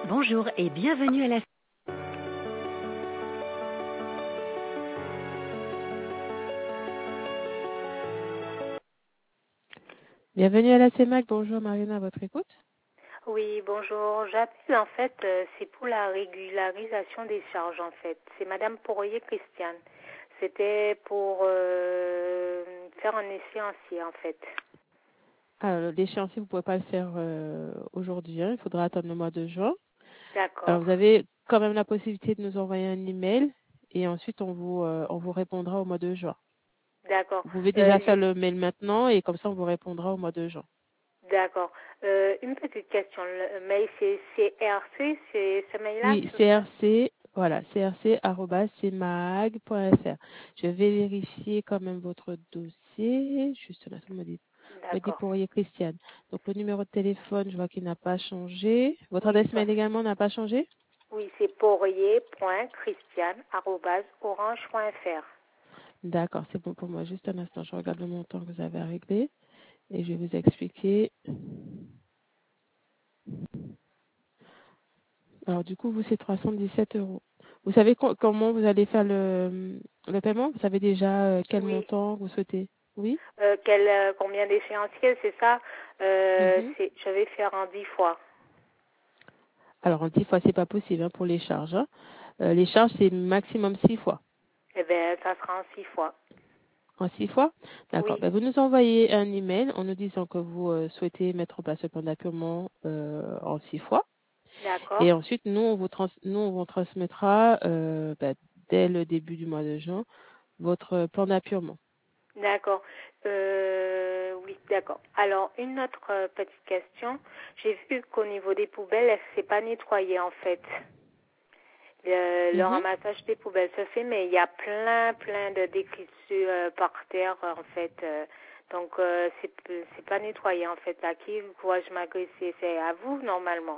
Bonjour et bienvenue à la... Bienvenue à la CEMAC. Bonjour Marina, à votre écoute. Oui, bonjour. J'appelle en fait, c'est pour la régularisation des charges en fait. C'est Madame Pourrier Christiane. C'était pour faire un échéancier en fait. Alors, l'échéancier, vous ne pouvez pas le faire aujourd'hui. Il faudra attendre le mois de juin. Alors, D'accord. vous avez quand même la possibilité de nous envoyer un email et ensuite on vous répondra au mois de juin. D'accord. Vous pouvez déjà faire le mail maintenant et comme ça, on vous répondra au mois de juin. D'accord. Une petite question. Le mail, c'est CRC, c'est ce mail-là? Oui, CRC, voilà, crc@cmag.fr. Je vais vérifier quand même votre dossier. Juste là, me dit D'accord. Pourrier Christiane. Donc, le numéro de téléphone, je vois qu'il n'a pas changé. Votre Oui, adresse mail également n'a pas changé? oui, c'est pourrier.christiane@orange.fr. D'accord, c'est bon pour moi. Juste un instant, je regarde le montant que vous avez à régler et je vais vous expliquer. Alors, du coup, vous, c'est 317 euros. Vous savez comment vous allez faire le paiement? Vous savez déjà quel Oui. montant vous souhaitez? Oui? Combien d'échéanciers, c'est ça? Mhm. Je vais faire en 10 fois. Alors, en 10 fois, c'est pas possible pour les charges. Les charges, c'est maximum 6 fois. Eh bien, ça sera en 6 fois. En 6 fois? D'accord. Oui, Vous nous envoyez un email en nous disant que vous souhaitez mettre en place le plan d'appurement en 6 fois. d'accord. Et ensuite, nous, on vous transmettra dès le début du mois de juin votre plan d'appurement. D'accord. Oui, d'accord. Alors, une autre petite question. J'ai vu qu'au niveau des poubelles, c'est pas nettoyé en fait. Le Mhm. ramassage des poubelles se fait, mais il y a plein de détritus par terre en fait. Donc, c'est pas nettoyé en fait. À qui dois-je m'adresser? C'est à vous normalement.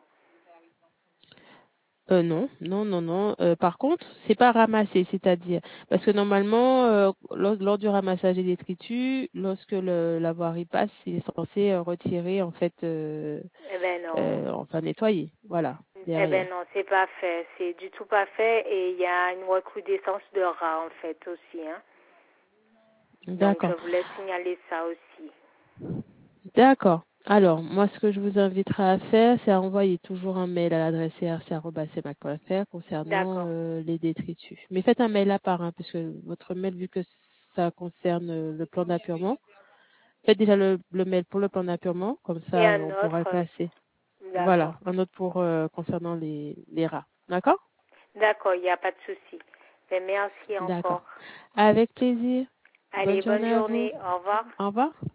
Non. Par contre, c'est pas ramasser, c'est-à-dire parce que normalement, lors du ramassage des détritus, lorsque la voirie passe, il est censé retirer en fait, Eh ben non. enfin nettoyer, voilà, Eh ben derrière. non, c'est pas fait. C'est du tout pas fait et il y a une recrudescence de rats en fait aussi. Hein. Donc je D'accord, voulais signaler ça aussi. d'accord. Alors, moi, ce que je vous inviterai à faire, c'est à envoyer toujours un mail à l'adresse crc@cmac.fr concernant D'accord. les détritus. Mais faites un mail à part, hein, parce que votre mail, vu que ça concerne le plan d'appurement, faites déjà le mail pour le plan d'appurement, comme Et ça un on pourra le autre, passer. Voilà, d'accord. un autre pour concernant les rats. D'accord? D'accord, il n'y a pas de souci. Ben, merci D'accord. encore. Avec plaisir. Bonne Allez, bonne journée à vous. journée. Au revoir. Au revoir.